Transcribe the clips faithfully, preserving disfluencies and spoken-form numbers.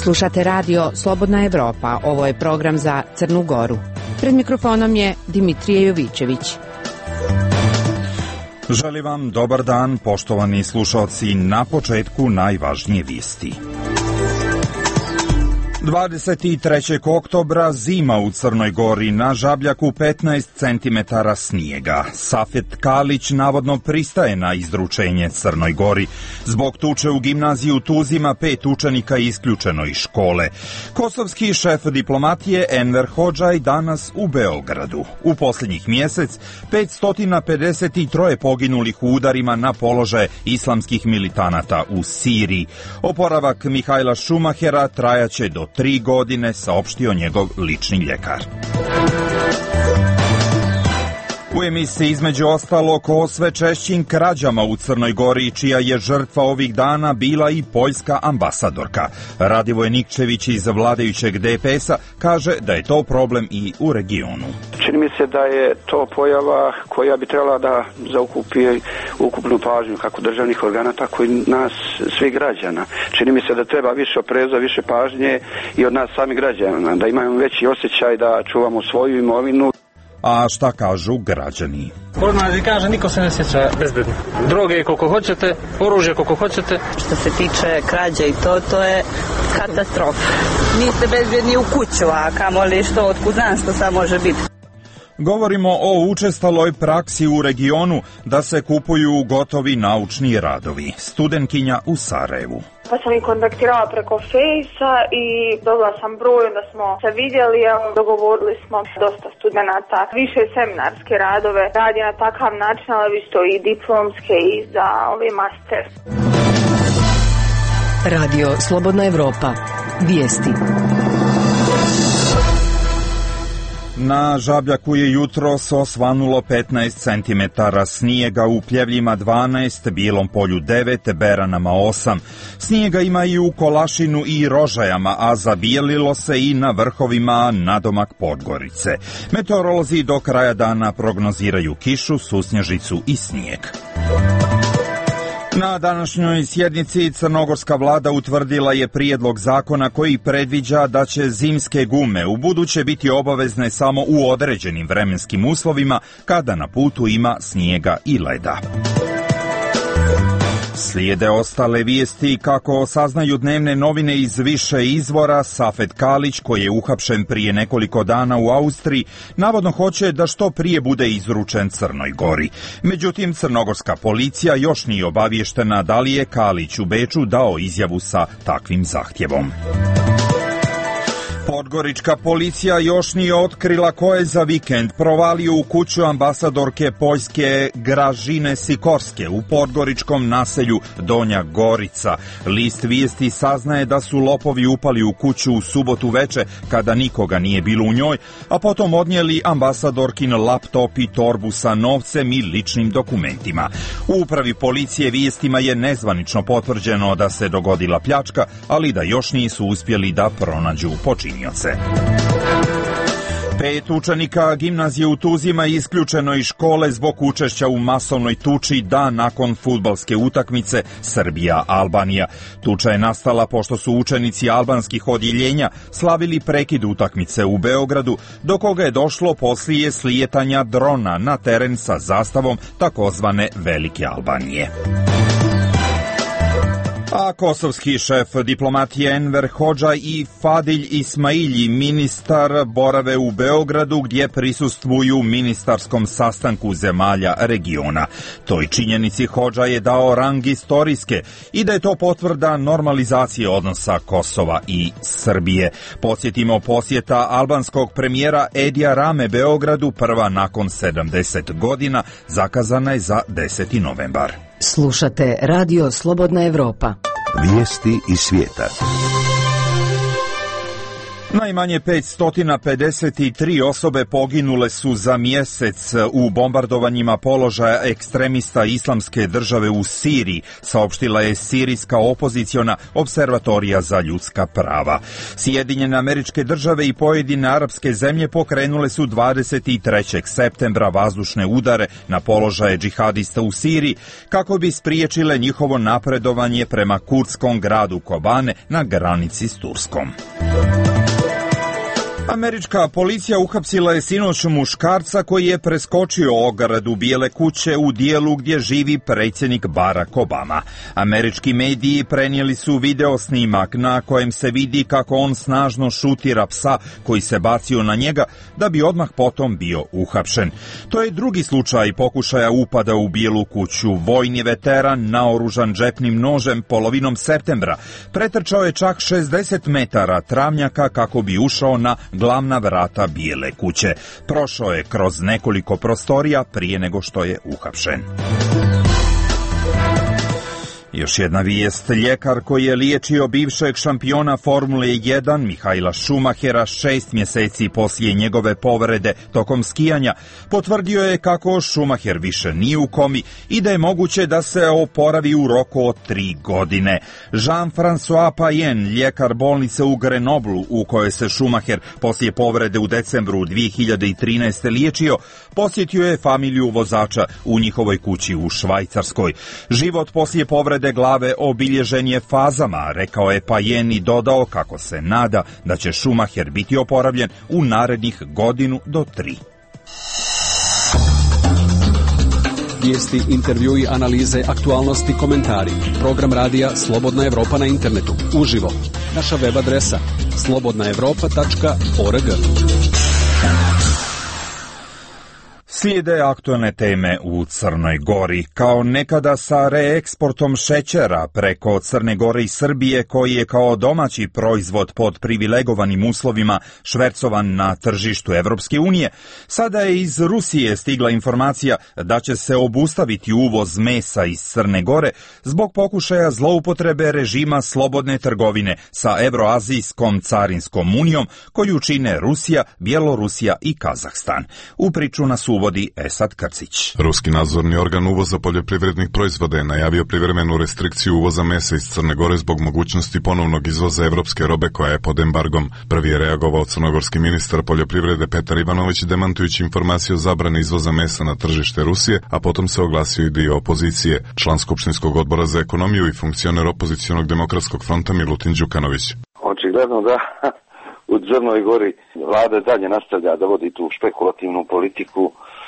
Slušate radio Slobodna Evropa, ovo je program za Crnu Goru. Pred mikrofonom je Dimitrije Jovićević. Želim vam dobar dan, poštovani slušalci, na početku najvažnije vijesti. dvadeset trećeg oktobra zima u Crnoj Gori, na Žabljaku petnaest centimetara snijega. Safet Kalić navodno pristaje na izručenje Crnoj Gori. Zbog tuče u gimnaziji u Tuzima pet učenika isključeno iz škole. Kosovski šef diplomatije Enver Hodžaj danas u Beogradu. U posljednjih mjesec petsto pedeset tri poginulih u udarima na položaje islamskih militanata u Siriji. Oporavak Mihajla Šumahera trajaće do tri godine, saopštio njegov lični ljekar. U emisiji između ostalog o sve češćim krađama u Crnoj Gori, čija je žrtva ovih dana bila i poljska ambasadorka. Radivoj Nikčević iz vladajućeg D P S-a kaže da je to problem i u regionu. Čini mi se da je to pojava koja bi trebala da zaokupi ukupnu pažnju kako državnih organa, tako i nas, svih građana. Čini mi se da treba više opreza, više pažnje i od nas samih građana, da imamo veći osjećaj da čuvamo svoju imovinu. A šta kažu građani? Odmah ti kaže, niko se ne sjeća bezbedno. Droge koliko hoćete, oružje koliko hoćete. Što se tiče krađe i to, to je katastrofa. Niste bezbedni u kuću, a kamoli što, otkud znam što sad može biti. Govorimo o učestaloj praksi u regionu da se kupuju gotovi naučni radovi. Studentkinja u Sarajevu. Pa sam ih kontaktirala preko Fejsa i dobila sam broj, onda smo se vidjeli, dogovorili smo dosta studenata, više seminarske radove, radi na takav način, ali isto i diplomske i za ove master. Radio Slobodna Evropa. Vijesti. Na Žabljaku je jutros osvanulo petnaest centimetara snijega, u Pljevljima dvanaest, Bijelom Polju devet, Beranama osam. Snijega ima i u Kolašinu i Rožajama, a zabijelilo se i na vrhovima nadomak Podgorice. Meteorolozi do kraja dana prognoziraju kišu, susnježicu i snijeg. Na današnjoj sjednici crnogorska vlada utvrdila je prijedlog zakona koji predviđa da će zimske gume ubuduće biti obavezne samo u određenim vremenskim uslovima kada na putu ima snijega i leda. Slijede ostale vijesti. Kako saznaju dnevne novine iz više izvora, Safet Kalić, koji je uhapšen prije nekoliko dana u Austriji, navodno hoće da što prije bude izručen Crnoj Gori. Međutim, crnogorska policija još nije obaviještena da li je Kalić u Beču dao izjavu sa takvim zahtjevom. Podgorička policija još nije otkrila ko je za vikend provalio u kuću ambasadorke Poljske Gražine Sikorske u podgoričkom naselju Donja Gorica. List vijesti saznaje da su lopovi upali u kuću u subotu veče kada nikoga nije bilo u njoj, a potom odnijeli ambasadorkin laptop i torbu sa novcem i ličnim dokumentima. U upravi policije vijestima je nezvanično potvrđeno da se dogodila pljačka, ali da još nisu uspjeli da pronađu počinioce. Pet učenika gimnazije u Tuzima je isključeno iz škole zbog učešća u masovnoj tuči dan nakon fudbalske utakmice Srbija-Albanija. Tuča je nastala pošto su učenici albanskih odjeljenja slavili prekid utakmice u Beogradu, do koga je došlo poslije slijetanja drona na teren sa zastavom takozvane Velike Albanije. A kosovski šef diplomatije Enver Hodžaj i Fadilj Ismailji, ministar, borave u Beogradu gdje prisustvuju ministarskom sastanku zemalja regiona. Toj činjenici Hodžaj je dao rang istorijske i da je to potvrda normalizacije odnosa Kosova i Srbije. Podsjetimo, posjeta albanskog premijera Edija Rame Beogradu, prva nakon sedamdeset godina, zakazana je za deseti novembar. Slušate Radio Slobodna Evropa. Vijesti iz svijeta. Najmanje petsto pedeset tri osobe poginule su za mjesec u bombardovanjima položaja ekstremista Islamske države u Siriji, saopštila je sirijska opoziciona observatorija za ljudska prava. Sjedinjene Američke Države i pojedine arapske zemlje pokrenule su dvadeset trećeg septembra vazdušne udare na položaje džihadista u Siriji kako bi spriječile njihovo napredovanje prema kurdskom gradu Kobane na granici s Turskom. Američka policija uhapsila je sinoć muškarca koji je preskočio ogradu Bijele kuće u dijelu gdje živi predsjednik Barack Obama. Američki mediji prenijeli su video snimak na kojem se vidi kako on snažno šutira psa koji se bacio na njega da bi odmah potom bio uhapšen. To je drugi slučaj pokušaja upada u Bijelu kuću. Vojni veteran naoružan džepnim nožem polovinom septembra pretrčao je čak šezdeset metara travnjaka kako bi ušao na glavna vrata Bijele kuće. Prošao je kroz nekoliko prostorija prije nego što je uhapšen. Još jedna vijest. Ljekar koji je liječio bivšeg šampiona Formule jedan Mihaela Schumachera šest mjeseci poslije njegove povrede tokom skijanja potvrdio je kako Schumacher više nije u komi i da je moguće da se oporavi u roku od tri godine. Jean-François Payen, ljekar bolnice u Grenoblu u kojoj se Schumacher poslije povrede u decembru dvije hiljade trinaeste liječio, posjetio je familiju vozača u njihovoj kući u Švajcarskoj. Život poslije povrede glave obilježen je fazama, rekao je Payen i dodao kako se nada da će Schumacher biti oporavljen u narednih godinu do tri. Vijesti, intervjui, analize, aktualnosti, komentari. Program radija Slobodna Evropa na internetu. Uživo. Naša web adresa slobodna evropa tačka org. Slijede aktualne teme u Crnoj Gori. Kao nekada sa reeksportom šećera preko Crne Gore i Srbije, koji je kao domaći proizvod pod privilegovanim uslovima švercovan na tržištu Evropske unije, sada je iz Rusije stigla informacija da će se obustaviti uvoz mesa iz Crne Gore zbog pokušaja zloupotrebe režima slobodne trgovine sa Evroazijskom carinskom unijom koju čine Rusija, Bjelorusija i Kazahstan. U priču nas uvodi Esad Krcić. Ruski nadzorni organ uvoza poljoprivrednih proizvoda je najavio privremenu restrikciju uvoza mesa iz Crne Gore zbog mogućnosti ponovnog izvoza evropske robe koja je pod embargom. Prvi je reagovao crnogorski ministar poljoprivrede Petar Ivanović demantujući informaciju o zabrani izvoza mesa na tržište Rusije, a potom se oglasio i dio opozicije. Član Skupštinskog odbora za ekonomiju i funkcioner opozicionog demokratskog fronta Milutin Đukanović. Očigledno da u Crnoj Gori vlada dalje nastavlja da vodi tu špekulativnu politiku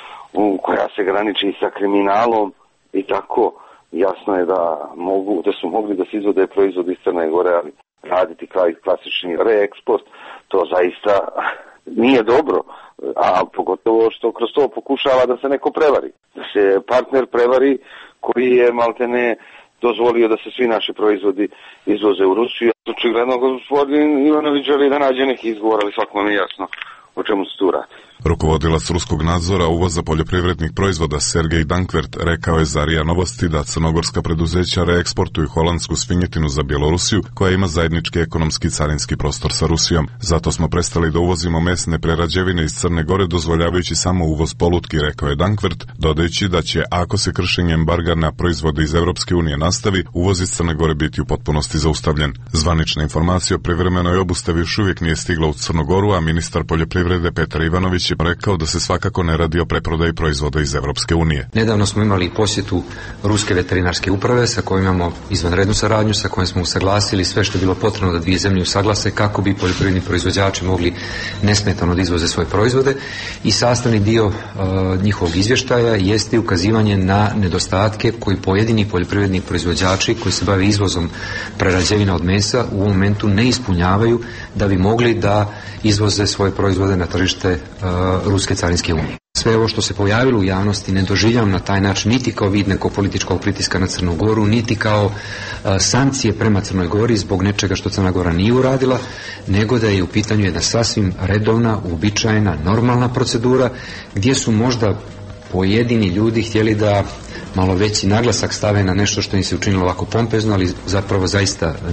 koja se graniči sa kriminalom i tako. Jasno je da mogu, da su mogli da se izvode proizvodi iz Crne Gore, ali raditi kao i klasični reeksport, to zaista nije dobro, a pogotovo što kroz to pokušava da se neko prevari. Da se partner prevari koji je maltene dozvolio da se svi naši proizvodi izvoze u Rusiju. Očigledno gospodin Ivanović želi da nađe neki izgovor, ali svakom je jasno o čemu se tu radi. Rukovodilac ruskog nadzora uvoza poljoprivrednih proizvoda Sergej Dankvert rekao je za R I A Novosti da crnogorska preduzeća reeksportuju holandsku svinjetinu za Bjelorusiju koja ima zajednički ekonomski carinski prostor sa Rusijom. Zato smo prestali da uvozimo mesne prerađevine iz Crne Gore dozvoljavajući samo uvoz polutki, rekao je Dankvert, dodajući da će, ako se kršenje embarga na proizvode iz Evropske unije nastavi, uvoz iz Crne Gore biti u potpunosti zaustavljen. Zvanična informacija o privremenoj obustavi još uvijek nije stigla u Crnu Goru, a ministar poljoprivrede Petar Ivanović je rekao da se svakako ne radi o preprodaji proizvoda iz Evropske unije. Nedavno smo imali posjetu Ruske veterinarske uprave sa kojom imamo izvanrednu saradnju, sa kojom smo usaglasili sve što je bilo potrebno da dvije zemlje usaglase kako bi poljoprivredni proizvođači mogli nesmetano da izvoze svoje proizvode i sastavni dio uh, njihovog izvještaja jeste ukazivanje na nedostatke koji pojedini poljoprivredni proizvođači koji se bave izvozom prerađevina od mesa u ovom momentu ne ispunjavaju da bi mogli da izvoze svoje proizvode na tržište uh, Ruske carinske unije. Sve ovo što se pojavilo u javnosti ne doživljavam na taj način niti kao vid nekog političkog pritiska na Crnu Goru, niti kao a, sankcije prema Crnoj Gori zbog nečega što Crna Gora nije uradila, nego da je u pitanju jedna sasvim redovna, uobičajena, normalna procedura gdje su možda pojedini ljudi htjeli da malo veći naglasak stave na nešto što im se učinilo ovako pompezno, ali zapravo zaista nije.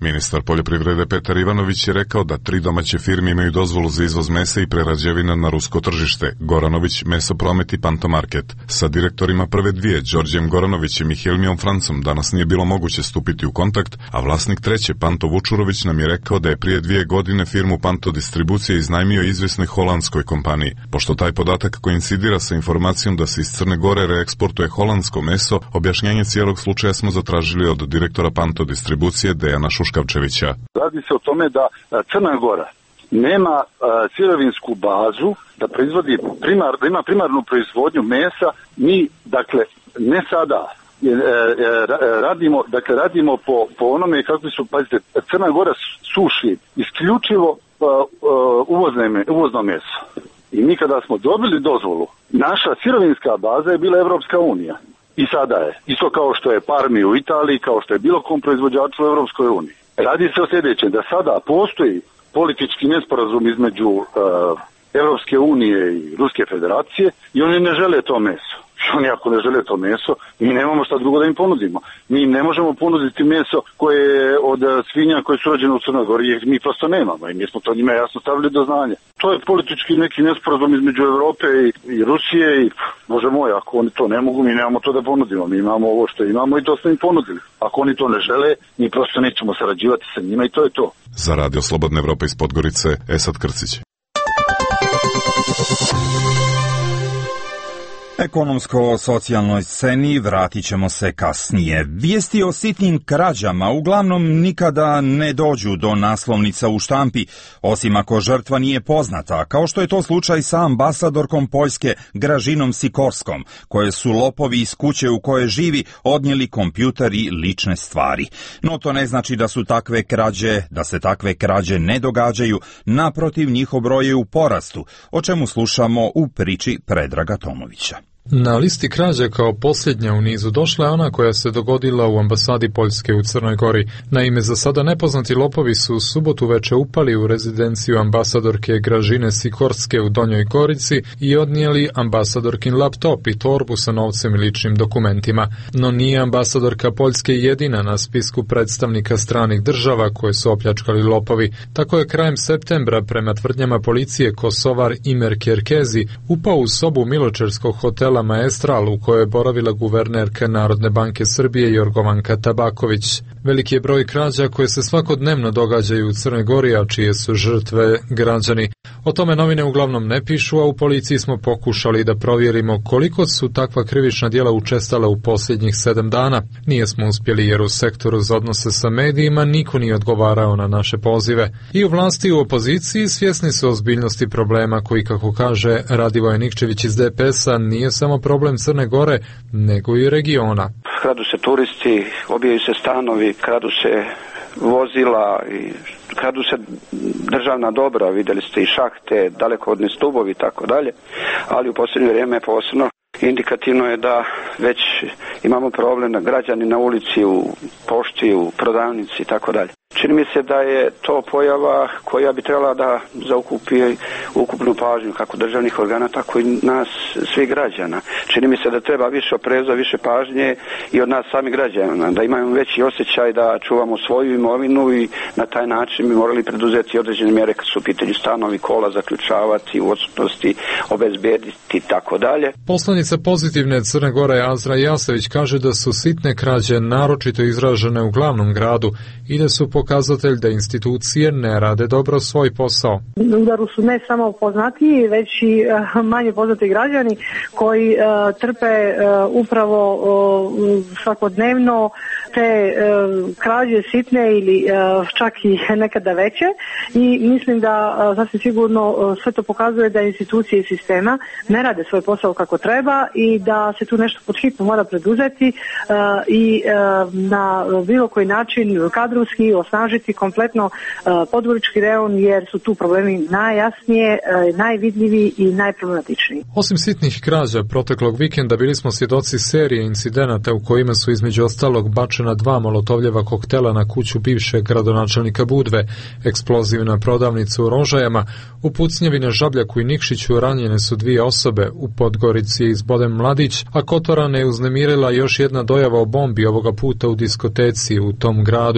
Ministar poljoprivrede Petar Ivanović je rekao da tri domaće firme imaju dozvolu za izvoz mesa i prerađevina na rusko tržište, Goranović, Mesopromet i Pantomarket. Sa direktorima prve dvije, Đorđem Goranovićem i Hilmijom Francom, danas nije bilo moguće stupiti u kontakt, a vlasnik treće, Panto Vučurović, nam je rekao da je prije dvije godine firmu Panto Distribucije iznajmio izvjesnoj holandskoj kompaniji. Pošto taj podatak koincidira sa informacijom da se iz Crne Gore reeksportuje holandsko meso, objašnjenje cijelog slučaja smo zatražili od direktora Panto Distribucije Dejana Šuškavčevića. Radi se o tome da Crna Gora nema uh, sirovinsku bazu da proizvodi primar, da ima primarnu proizvodnju mesa. Mi, dakle, ne sada je, e, radimo, dakle, radimo po, po onome kakvi su, pazite, Crna Gora suši isključivo uh, uh, uvozne, uvozno meso. I mi kada smo dobili dozvolu, naša sirovinska baza je bila Evropska unija. I sada je. Isto kao što je Parmi u Italiji, kao što je bilo kom proizvođaču u Evropskoj uniji. Radi se o sljedećem, da sada postoji politički nesporazum između uh, Evropske unije i Ruske federacije i oni ne žele to meso. Oni ako ne žele to meso, mi nemamo šta drugo da im ponudimo. Mi im ne možemo ponuditi meso koje je od svinja koje su rođene u Crnoj Gori, jer mi prosto nemamo i mi smo to njima jasno stavili do znanja. To je politički neki nesporazum između Evrope i, i Rusije i, bože moj, ako oni to ne mogu, mi nemamo to da ponudimo. Mi imamo ovo što imamo i to smo im ponudili. Ako oni to ne žele, mi prosto nećemo sarađivati sa njima i to je to. Za Radio Slobodna Evropa iz Podgorice, Esad Krcić. Ekonomsko-socijalnoj sceni vratit ćemo se kasnije. Vijesti o sitnim krađama uglavnom nikada ne dođu do naslovnica u štampi, osim ako žrtva nije poznata, kao što je to slučaj sa ambasadorkom Poljske Gražinom Sikorskom, koje su lopovi iz kuće u kojoj živi odnijeli kompjuter i lične stvari. No to ne znači da su takve krađe, da se takve krađe ne događaju, naprotiv njihov broj je u porastu, o čemu slušamo u priči Predraga Tomovića. Na listi krađa kao posljednja u nizu došla je ona koja se dogodila u ambasadi Poljske u Crnoj Gori. Naime, za sada nepoznati lopovi su u subotu veče upali u rezidenciju ambasadorke Gražine Sikorske u Donjoj Gorici i odnijeli ambasadorkin laptop i torbu sa novcem i ličnim dokumentima. No nije ambasadorka Poljske jedina na spisku predstavnika stranih država koje su opljačkali lopovi. Tako je krajem septembra, prema tvrdnjama policije, Kosovar Imer Kerkezi upao u sobu miločerskog hotela Maestral u kojoj je boravila guvernerka Narodne banke Srbije Jorgovanka Tabaković. Veliki je broj krađa koje se svakodnevno događaju u Crnoj Gori, a čije su žrtve građani. O tome novine uglavnom ne pišu, a u policiji smo pokušali da provjerimo koliko su takva krivična djela učestala u posljednjih sedam dana. Nije smo uspjeli jer u sektoru za odnose sa medijima niko nije odgovarao na naše pozive. I u vlasti i u opoziciji svjesni su ozbiljnosti problema koji, kako kaže Radivoje Nikčević iz D P S-a, nije samo problem Crne Gore, nego i regiona. Kradu se turisti, obijaju se stanovi, kradu se vozila i kradu se državna dobra, vidjeli ste i šahte, dalekovodni stubovi i tako dalje, ali u posljednje vrijeme posebno indikativno je da već imamo problem na građani na ulici, u pošti, u prodavnici i tako dalje. Čini mi se da je to pojava koja bi trebala da zaokupi ukupnu pažnju kako državnih organa, tako i nas, svih građana. Čini mi se da treba više opreza, više pažnje i od nas samih građana, da imamo veći osjećaj da čuvamo svoju imovinu i na taj način bi morali preduzeti određene mjere kad su u pitanju stanovi, kola zaključavati, u odsutnosti obezbediti i tako dalje. Poslanica Pozitivne Crne Gore Azra Jasević kaže da su sitne krađe naročito izražene u glavnom gradu i da su pokazatelj da institucije ne rade dobro svoj posao. U udaru su ne samo poznatiji, već i uh, manje poznati građani koji uh, trpe uh, upravo uh, svakodnevno te uh, krađe sitne ili uh, čak i nekada veće i mislim da uh, sasvim sigurno uh, sve to pokazuje da institucije i sistema ne rade svoj posao kako treba i da se tu nešto pod hitno mora preduzeti uh, i uh, na bilo koji način kadrovski osnažiti kompletno uh, podgorički reon jer su tu problemi najjasnije, uh, najvidljiviji i najproblematičniji. Osim sitnih krađa proteklog vikenda bili smo svjedoci serije incidenata u kojima su između ostalog bačena dva molotovljeva koktela na kuću bivšeg gradonačelnika Budve, eksploziv na prodavnicu u Rožajama, u pucnjevi na Žabljaku i Nikšiću ranjene su dvije osobe, u Podgorici izboden mladić, a Kotorane je uznemirila još jedna dojava o bombi ovoga puta u diskoteci u tom gradu.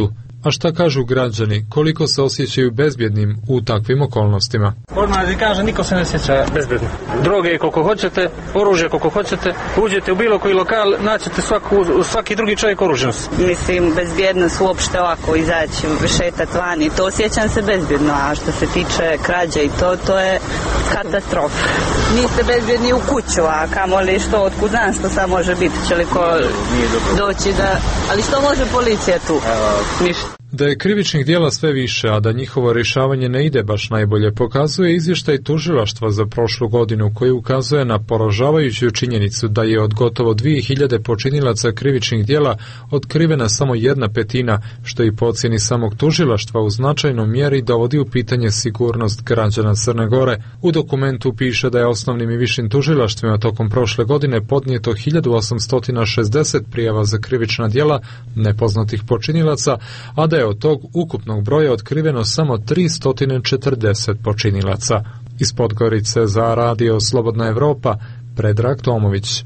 A šta kažu građani, koliko se osjećaju bezbjednim u takvim okolnostima? Odmah da kažem, niko se ne osjeća bezbjedno. Droge koliko hoćete, oružje koliko hoćete, uđete u bilo koji lokal, naćete svaku, svaki drugi čovjek oružen. Mislim, bezbjednost uopšte ovako izaći, šetat vani, to osjećam se bezbjedno, a što se tiče krađe i to, to je katastrofa. Niste bezbjedni u kuću, a kamoli što, otkud znam što sad može biti, će li ko doći da... Ali što može policija tu? Ništa. Da je krivičnih djela sve više, a da njihovo rješavanje ne ide baš najbolje, pokazuje izvještaj tužilaštva za prošlu godinu, koji ukazuje na poražavajuću činjenicu da je od gotovo dvije hiljade počinilaca krivičnih djela otkrivena samo jedna petina, što i po ocjeni samog tužilaštva u značajnoj mjeri dovodi u pitanje sigurnost građana Crne Gore. U dokumentu piše da je osnovnim i višim tužilaštvima tokom prošle godine podnijeto hiljadu osamsto šezdeset prijava za krivična djela nepoznatih počinilaca, a da je od tog ukupnog broja otkriveno samo tristo četrdeset počinilaca. Iz Podgorice za radio Slobodna Evropa, Predrag Tomović.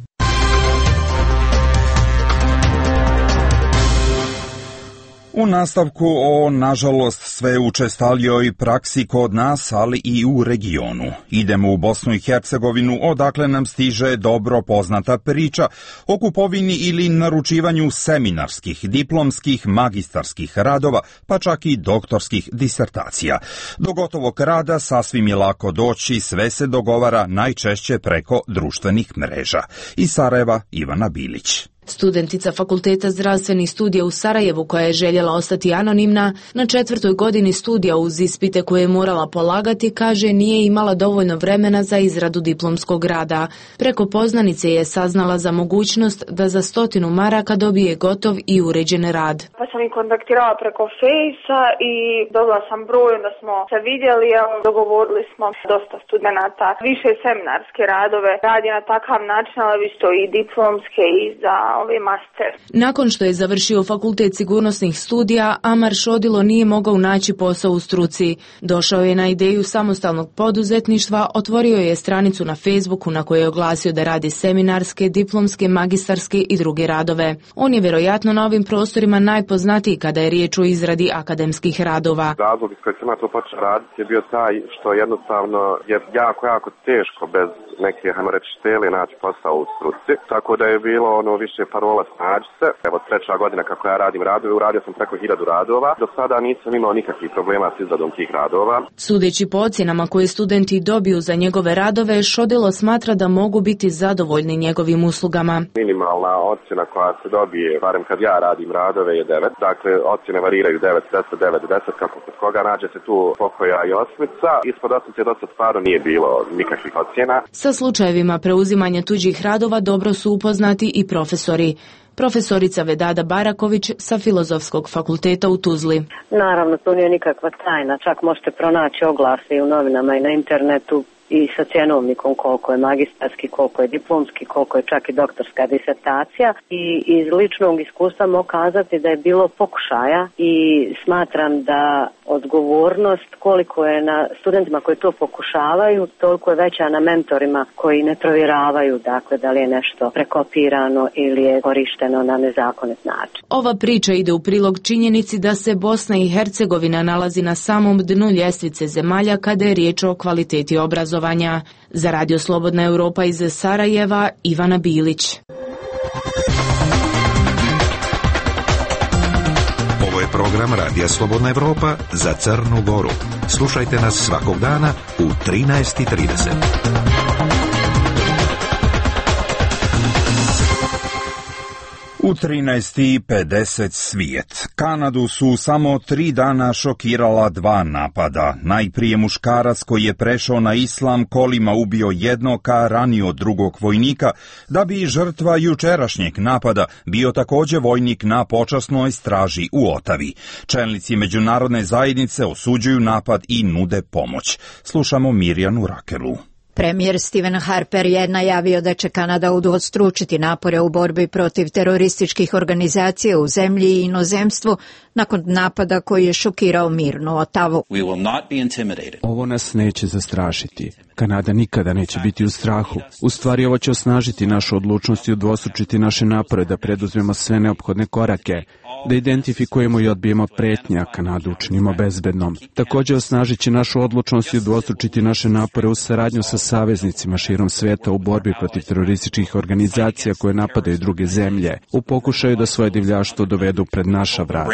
U nastavku o, nažalost, sve učestalijoj praksi kod nas, ali i u regionu. Idemo u Bosnu i Hercegovinu, odakle nam stiže dobro poznata priča o kupovini ili naručivanju seminarskih, diplomskih, magistarskih radova, pa čak i doktorskih disertacija. Do gotovog rada sasvim je lako doći, sve se dogovara najčešće preko društvenih mreža. Iz Sarajeva, Ivana Bilić. Studentica Fakulteta zdravstvenih studija u Sarajevu, koja je željela ostati anonimna, na četvrtoj godini studija uz ispite koje je morala polagati, kaže nije imala dovoljno vremena za izradu diplomskog rada. Preko poznanice je saznala za mogućnost da za stotinu maraka dobije gotov i uređen rad. Pa sam ih kontaktirala preko Fejsa i dobila sam broj, onda smo se vidjeli, dogovorili smo dosta studenata, više seminarske radove, radi na takav način, ali isto i diplomske i za master. Nakon što je završio Fakultet sigurnosnih studija, Amar Šodilo nije mogao naći posao u struci. Došao je na ideju samostalnog poduzetništva, otvorio je stranicu na Facebooku na kojoj je oglasio da radi seminarske, diplomske, magistarske i druge radove. On je vjerojatno na ovim prostorima najpoznatiji kada je riječ o izradi akademskih radova. Razlog iz kojeg sam ja to počeo raditi je bio taj što jednostavno je jako, jako teško bez neke, hajmo reći, štele naći posao u struci. Tako da je bilo ono više parola snađi se. Evo treća godina kako ja radim radove, uradio sam preko hiljadu radova. Do sada nisam imao nikakvih problema s izradom tih radova. Sudeći po ocjenama koje studenti dobiju za njegove radove, Šodilo smatra da mogu biti zadovoljni njegovim uslugama. Minimalna ocjena koja se dobije, barem kad ja radim radove, je devet. Dakle, ocjene variraju devet, deset, devet, deset, kako kod koga nađe se tu pokoja i osmica. Ispod osmice do sad stvarno nije bilo nikakvih ocjena. Sa slučajevima preuzimanja tuđih radova dobro su upoznati i profesori. Profesorica Vedada Baraković sa Filozofskog fakulteta u Tuzli. Naravno, to nije nikakva tajna. Čak možete pronaći oglase i u novinama i na internetu i sa cjenovnikom koliko je magistarski, koliko je diplomski, koliko je čak i doktorska disertacija. I iz ličnog iskustva mogu kazati da je bilo pokušaja i smatram da odgovornost koliko je na studentima koji to pokušavaju, toliko je veća na mentorima koji ne provjeravaju, dakle, da li je nešto prekopirano ili je korišteno na nezakonit način. Ova priča ide u prilog činjenici da se Bosna i Hercegovina nalazi na samom dnu ljestvice zemalja kada je riječ o kvaliteti obrazovanja. Za Radio Slobodna Evropa iz Sarajeva, Ivana Bilić. Ovo je program Radija Slobodna Evropa za Crnu Goru. Slušajte nas svakog dana u trinaest i trideset. U trinaest i pedeset svijet. Kanadu su samo tri dana šokirala dva napada. Najprije muškarac koji je prešao na islam kolima ubio jednog, a ranio drugog vojnika, da bi žrtva jučerašnjeg napada bio također vojnik na počasnoj straži u Otavi. Čelnici međunarodne zajednice osuđuju napad i nude pomoć. Slušamo Mirjanu Rakelu. Premijer Stephen Harper je najavio da će Kanada udvostručiti napore u borbi protiv terorističkih organizacija u zemlji i inozemstvu, nakon napada koji je šokirao mirnu Otavu. Ovo nas neće zastrašiti. Kanada nikada neće biti u strahu. U stvari ovo će osnažiti našu odlučnost i udvostručiti naše napore da preduzmemo sve neophodne korake, da identifikujemo i odbijemo pretnje, a Kanadu učinimo bezbednom. Također osnažit će našu odlučnost i udvostručiti naše napore u saradnju sa saveznicima širom sveta u borbi protiv terorističkih organizacija koje napadaju druge zemlje, u pokušaju da svoje divljaštvo dovedu pred naša vrata.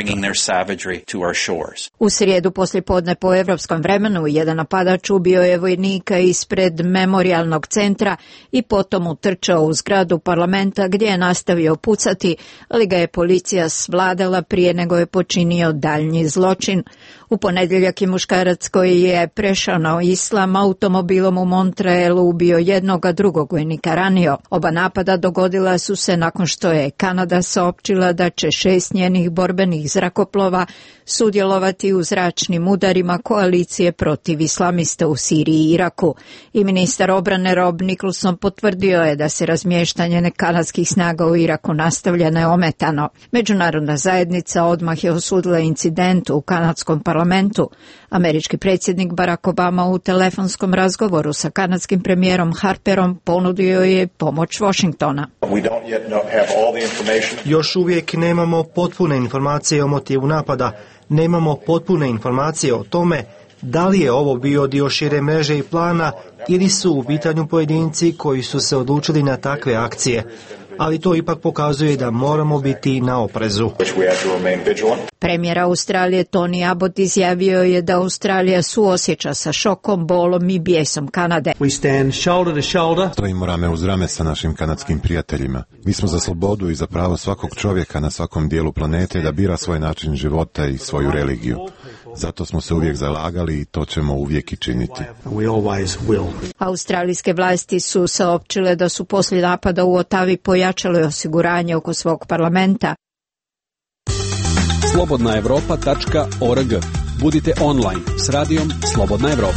U srijedu poslijepodne po evropskom vremenu jedan napadač ubio je vojnika ispred memorijalnog centra i potom utrčao u zgradu parlamenta gdje je nastavio pucati, ali ga je policija svladala prije nego je počinio daljnji zločin. U ponedjeljak je muškarac koji je prešao na islam automobilom u Montrealu ubio jednog, a drugog vojnika ranio. Oba napada dogodila su se nakon što je Kanada saopćila da će šest njenih borbenih zrakoplova sudjelovati u zračnim udarima koalicije protiv islamista u Siriji i Iraku. I ministar obrane Rob Nicholson potvrdio je da se razmještanje kanadskih snaga u Iraku nastavlja neometano. Međunarodna zajednica odmah je osudila incident u kanadskom parlamentu. Američki predsjednik Barack Obama u telefonskom razgovoru sa kanadskim premijerom Harperom ponudio je pomoć Washingtona. Još uvijek nemamo potpune informacije o motivu napada, nemamo potpune informacije o tome da li je ovo bio dio šire mreže i plana ili su u pitanju pojedinci koji su se odlučili na takve akcije. Ali to ipak pokazuje da moramo biti na oprezu. Premijer Australije Tony Abbott izjavio je da Australija suosjeća sa šokom, bolom i bijesom Kanade. Stojimo rame uz rame sa našim kanadskim prijateljima. Mi smo za slobodu i za pravo svakog čovjeka na svakom dijelu planete da bira svoj način života i svoju religiju. Zato smo se uvijek zalagali i to ćemo uvijek i činiti. Australijske vlasti su saopćile da su poslije napada u Otavi pojačale osiguranje oko svog parlamenta. slobodna evropa tačka org. Budite online s radijom Slobodna Evropa.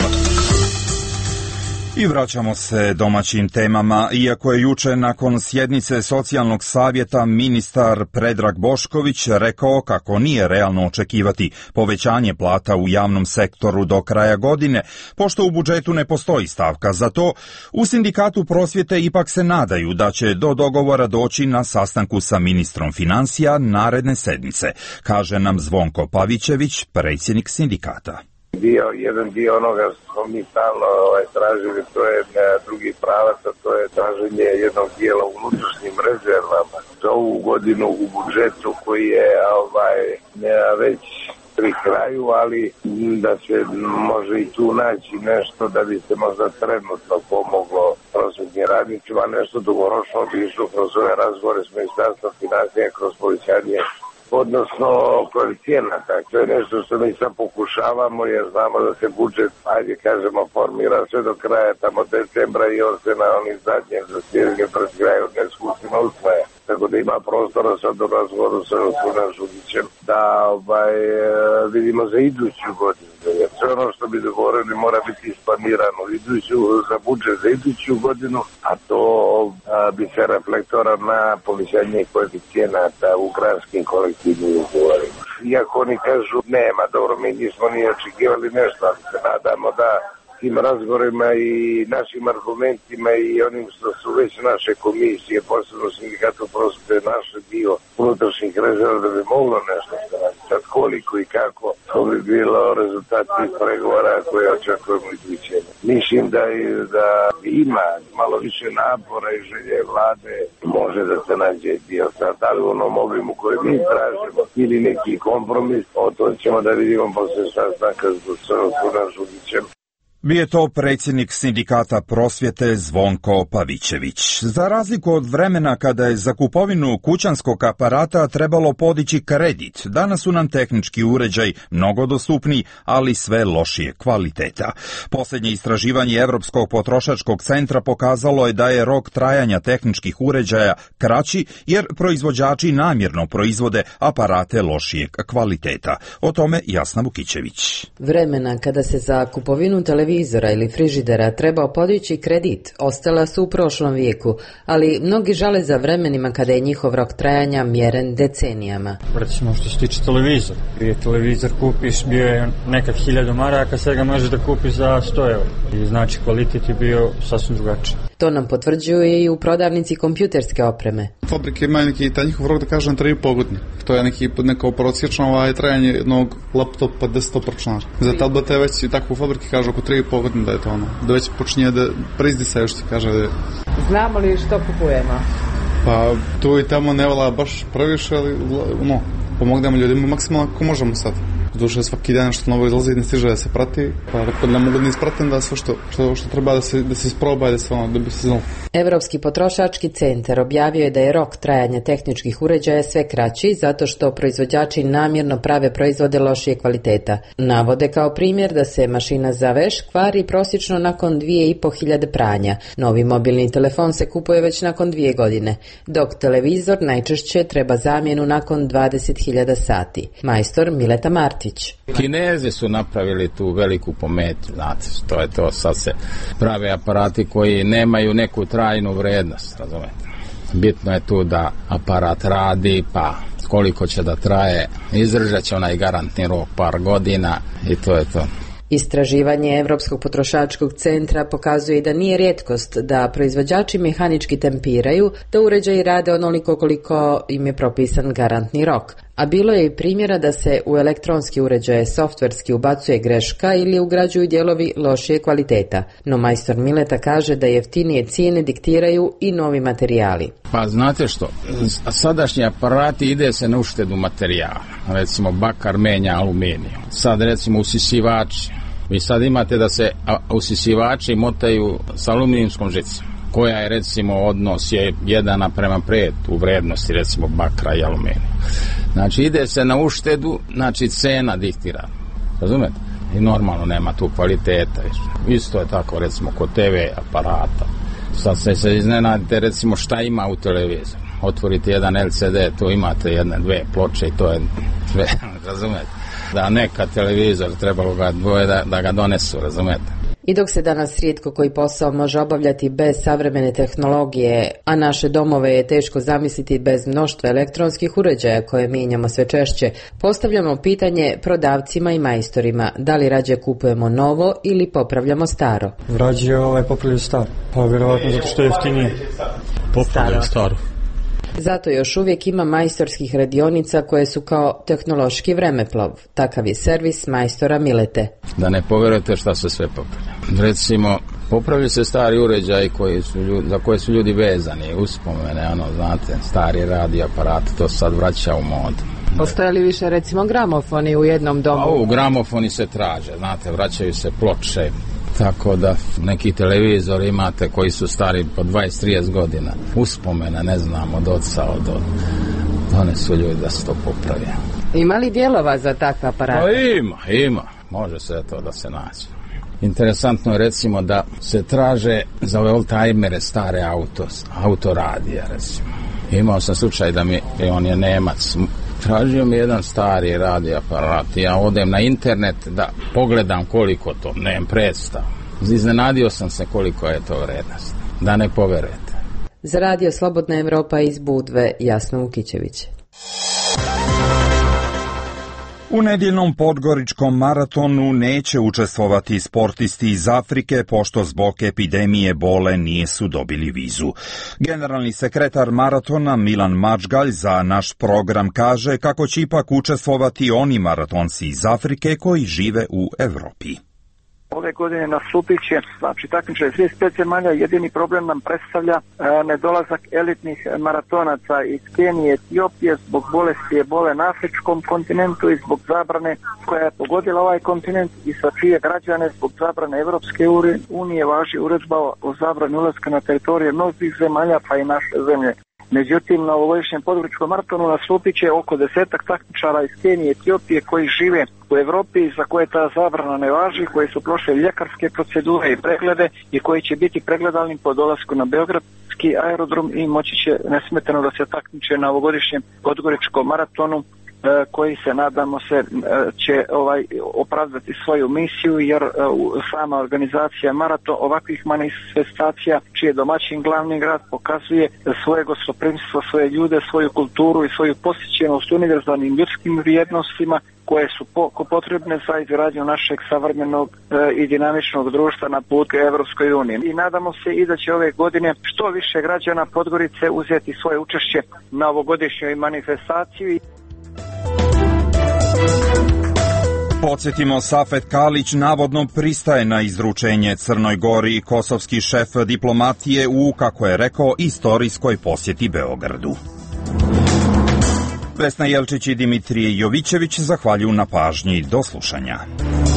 I vraćamo se domaćim temama. Iako je juče nakon sjednice socijalnog savjeta ministar Predrag Bošković rekao kako nije realno očekivati povećanje plata u javnom sektoru do kraja godine, pošto u budžetu ne postoji stavka za to, u sindikatu prosvjete ipak se nadaju da će do dogovora doći na sastanku sa ministrom financija naredne sedmice, kaže nam Zvonko Pavićević, predsjednik sindikata. Dio, jedan dio onoga što smo mi stalno ovaj, tražili, to je ne, drugi pravac, a to je traženje jednog dijela u unutrašnjim rezervama za ovu godinu u budžetu koji je ovaj, ne, već pri kraju, ali da se može i tu naći nešto da bi se možda trenutno pomoglo prosvetnim radnicima, nešto dugoročno bi išlo kroz ove razgovore s ministarstvom financija, kroz povećanje odnosno koeficijenata. To je nešto što mi sad pokušavamo jer znamo da se budžet, ajde kažemo, formira sve do kraja tamo decembra i on se na onim zadnjem zasjedanjem pred krajem neskustima usvaja. Tako da ima prostora sad u razgovoru sa gospodinom Žudićem da ovaj, vidimo za iduću godinu. Jer sve ono što bi dogovorili mora biti isplanirano iduću, za budžet za iduću godinu, a to a, bi se reflektora na povećanje koeficijenata u granskim kolektivnim ugovorima. Iako oni kažu nema, dobro, mi nismo ni očekivali nešto, ali se nadamo da tim razgovorima i našim argumentima i onim što su već naše komisije, posebno sindikatu prosvjete, naš dio unutrašnjih rezerva da bi moglo nešto što nam sad koliko i kako, to bi bilo rezultat tih pregovora koje očekujemo iduće. Mislim da, da ima malo više napora i želje vlade, može da se nađe dio sad, ali u onom obimu koji mi tražimo ili neki kompromis, o to ćemo da vidimo posle sastanka s gospodinom Žudićem. Bio je to predsjednik sindikata prosvjete Zvonko Pavićević. Za razliku od vremena kada je za kupovinu kućanskog aparata trebalo podići kredit, danas su nam tehnički uređaj mnogo dostupniji, ali sve lošije kvaliteta. Posljednje istraživanje Europskog potrošačkog centra pokazalo je da je rok trajanja tehničkih uređaja kraći jer proizvođači namjerno proizvode aparate lošijeg kvaliteta. O tome Jasna Vukićević. Vremena kada se za kupovinu televizije televizora ili frižidera trebao podići kredit, ostala su u prošlom vijeku, ali mnogi žale za vremenima kada je njihov rok trajanja mjeren decenijama. Recimo što se tiče televizora, prije televizor kupiš bio je nekad hiljadu maraka, sad ga možeš da kupiš za sto eura i znači kvalitet je bio sasvim drugačiji. To nam potvrđuje i u prodavnici kompjuterske opreme. Fabrike imaju neki taj njihov rok, da kažem, tri pogodni. To je neki, neko prosječno ovaj, trajanje jednog laptopa desktop računara. Za tablete već i tako u fabrike kažu oko tri pogodne da je to ono. Da već počinje da preizdisaju što kaže da je. Znamo li što kupujemo? Pa tu i tamo ne vala baš previše, ali no, pomognemo ljudima maksimalno ako možemo sad. Duše svaki dan što novo izlazi ne stiže da se prati, pa tako ne mogu da ispratim da sve što, što, što treba da se, da se isproba i da se ono, da bi se znalo. Evropski potrošački centar objavio je da je rok trajanja tehničkih uređaja sve kraći zato što proizvođači namjerno prave proizvode lošije kvaliteta. Navode kao primjer da se mašina za veš kvari prosječno nakon dvije i po hiljade pranja. Novi mobilni telefon se kupuje već nakon dvije godine, dok televizor najčešće treba zamjenu nakon dvadeset hiljada sati. Majstor Mileta Martić. Kinezi su napravili tu veliku pometnju, znate što je to, sad se prave aparati koji nemaju neku trajnu vrednost, razumete. Bitno je tu da aparat radi, pa koliko će da traje, izdržat će onaj garantni rok par godina i to je to. Istraživanje Evropskog potrošačkog centra pokazuje da nije rijetkost da proizvođači mehanički tempiraju da uređaji rade onoliko koliko im je propisan garantni rok. A bilo je i primjera da se u elektronski uređaje softverski ubacuje greška ili ugrađuju dijelovi lošije kvaliteta. No majstor Mileta kaže da jeftinije cijene diktiraju i novi materijali. Pa znate što, sadašnji aparati ide se na uštedu materijala. Recimo bakar menja aluminiju. Sad recimo usisivači. Vi sad imate da se usisivači motaju s aluminijskom žicom, koja je recimo odnos je jedan naprema pet u vrednosti recimo bakra i aluminija. Znači ide se na uštedu, znači cena diktira. Razumete? I normalno nema tu kvaliteta. Isto je tako recimo kod te ve aparata. Sad se, se iznenadite recimo šta ima u televizoru. Otvorite jedan el ce de, tu imate jedne, dve ploče i to je sve, razumete? Da neka televizor trebalo ga dvoje da, da ga donesu, razumete? I dok se danas rijetko koji posao može obavljati bez savremene tehnologije, a naše domove je teško zamisliti bez mnoštva elektronskih uređaja koje mijenjamo sve češće, postavljamo pitanje prodavcima i majstorima da li rađe kupujemo novo ili popravljamo staro. Rađe ovaj popravljaju staro, pa vjerovatno zato što je jeftinije. Popravljaju staro. Zato još uvijek ima majstorskih radionica koje su kao tehnološki vremeplov. Takav je servis majstora Milete. Da ne povjerujete šta se sve popravlja. Recimo, popravljaju se stari uređaji koji su ljudi, za koje su ljudi vezani, uspomene, ono, znate, stari radio aparati, to sad vraća u modu. Postoje li više recimo gramofoni u jednom domu? A u gramofoni se traže, znate, vraćaju se ploče. Tako da neki televizor imate koji su stari po dvadeset trideset godina. Uspomena, ne znam, od oca, od... od one su ljudi da se to popravi. Ima li dijelova za takve aparate? Pa ima, ima. Može se to da se naći. Interesantno je recimo da se traže za ove oldtimere stare auto, autoradije recimo. Imao sam slučaj da mi, on je Nemac, tražio mi jedan stari radio aparat, ja odem na internet da pogledam koliko to, nemam predstav. Iznenadio sam se koliko je to vrednost, da ne poverujete. Za radio Slobodna Evropa iz Budve, Jasna Vukićević. U nedjeljnom podgoričkom maratonu neće učestvovati sportisti iz Afrike pošto zbog epidemije bole nisu dobili vizu. Generalni sekretar maratona Milan Mačgalj za naš program kaže kako će ipak učestvovati oni maratonci iz Afrike koji žive u Europi. Ove godine nastupit će, znači takmičenje trideset pet zemalja, jedini problem nam predstavlja e, nedolazak elitnih maratonaca iz Kenije, Etiopije zbog bolesti ebole na afričkom kontinentu i zbog zabrane koja je pogodila ovaj kontinent i sa čije građane zbog zabrane Evropske unije važi uredba o zabrani ulaska na teritorije mnogih zemalja pa i naše zemlje. Međutim, na ovogodišnjem podgoričkom maratonu nastupit će oko desetak takmičara iz Kenije i Etiopije koji žive u Europi, za koje ta zabrana ne važi, koji su prošle ljekarske procedure i preglede i koji će biti pregledani po dolasku na beogradski aerodrom i moći će nesmetano da se takmiče na ovogodišnjem podgoričkom maratonu koji se, nadamo se, će ovaj opravdati svoju misiju, jer sama organizacija maraton ovakvih manifestacija, čiji je domaćin glavni grad, pokazuje svoje gostoprimstvo, svoje ljude, svoju kulturu i svoju posjećenost univerzalnim ljudskim vrijednostima koje su po, potrebne za izgradnju našeg savremenog e, i dinamičnog društva na putu Evropskoj uniji. I nadamo se i da će ove godine što više građana Podgorice uzeti svoje učešće na ovogodišnjoj manifestaciji. Podsjetimo, Safet Kalić navodno pristaje na izručenje Crnoj Gori. Kosovski šef diplomatije u, kako je rekao, istorijskoj posjeti Beogradu. Vesna Jelčić i Dimitrije Jovićević zahvaljuju na pažnji. Do slušanja.